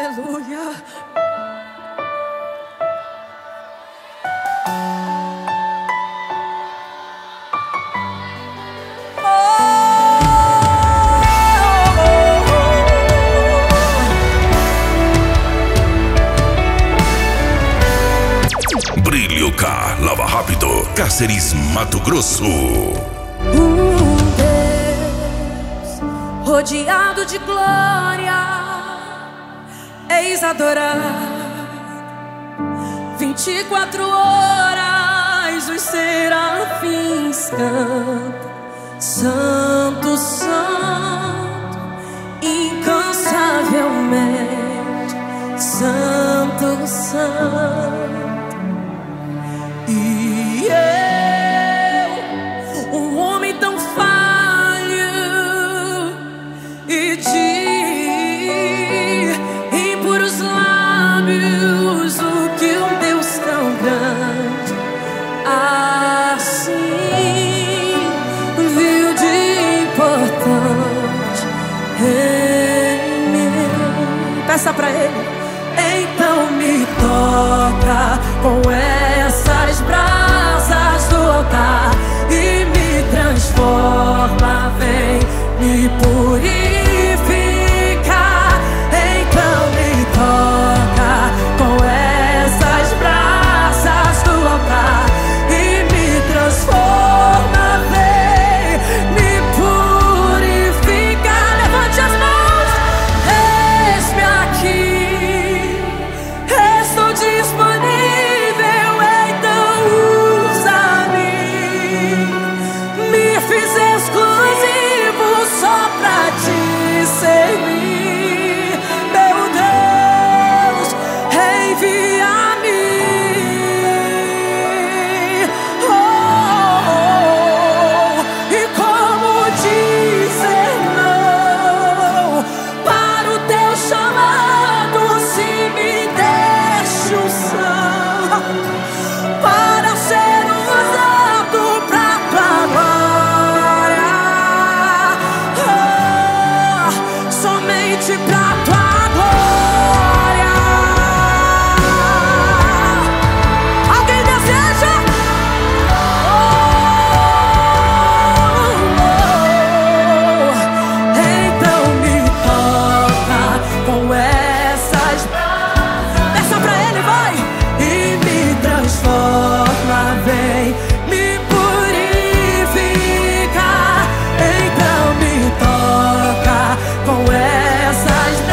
Aleluia. Brilho Car Lava Rápido, Cáceres, Mato Grosso. Deus rodeado de glória, eis adorado. 24 horas os serafins cantam: Santo, Santo, incansavelmente, Santo, Santo. E eu, um homem tão falho e de impuros lábios, o que um Deus tão grande assim viu de importante em mim. Peça pra Ele. Então me toca com essas brasas do altar e me transforma, vem me purificar. Então me toca com essas brasas do altar e me transforma, vem me purificar. Levante as mãos, eis-me aqui. Estou disponível, então usa-me. Me fiz exclusivo só pra te servir. Meu Deus, envia-me. E como dizer não para o teu chamado, se me deixa usar para ser usado pra tua glória, somente pra tua glória. Alguém deseja? Então me toca com essas. Peça pra Ele, vai! E me transforma, vem me purificar. Então me toca com essas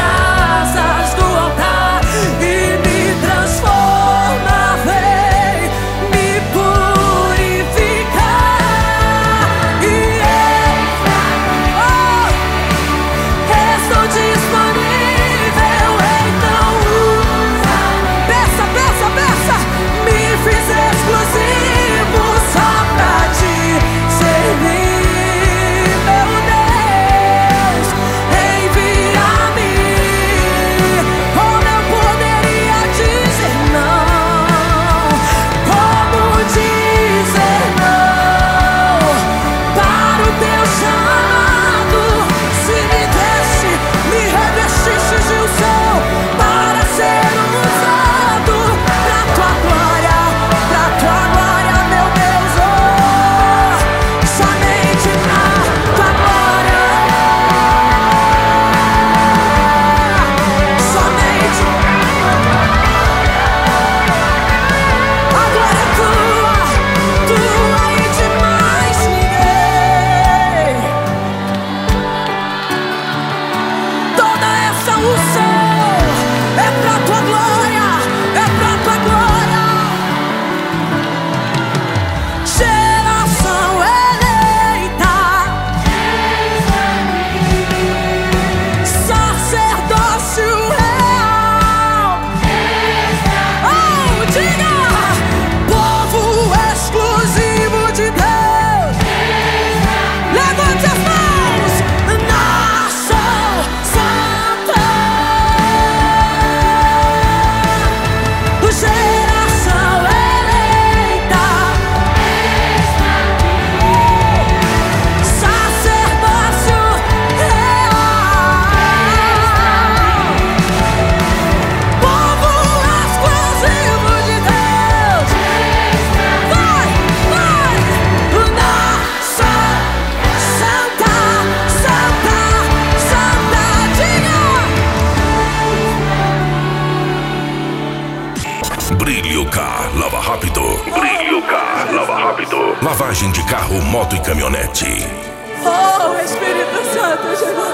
lavagem de carro, moto e caminhonete. Oh, Espírito Santo, Jesus.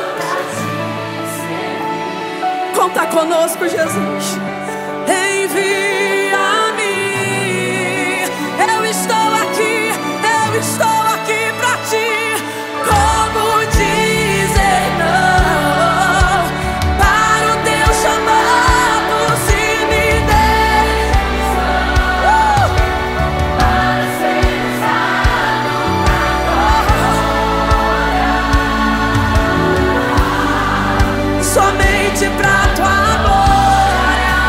Conta conosco, Jesus. Envia-me. Eu estou aqui pra ti. Como dizer não para o teu chamado? Se me der para ser usado agora, somente pra tua glória,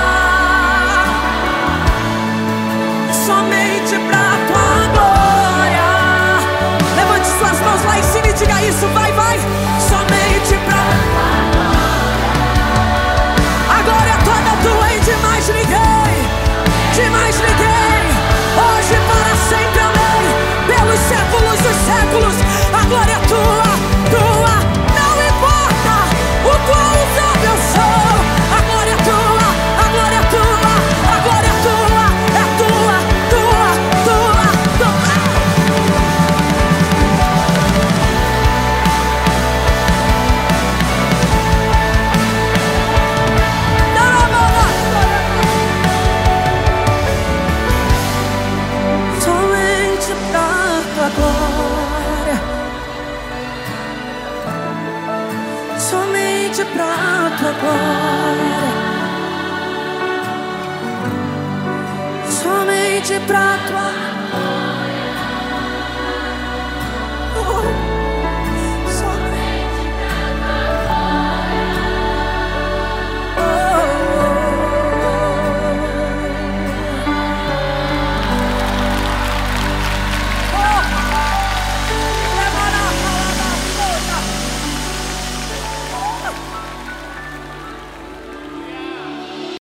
somente pra tua glória. Levante suas mãos lá em cima e diga isso, vai, vai. Somente pra tua glória. A glória toda tua e de mais ninguém, de mais ninguém. Hoje para sempre, amém. Pelos séculos dos séculos, a glória é tua, tua. Não importa o quão usado eu sou, a glória é tua, a glória é tua, a glória é tua, é tua, tua, tua, tua. Somente pra tua glória, somente pra tua glória, somente pra tua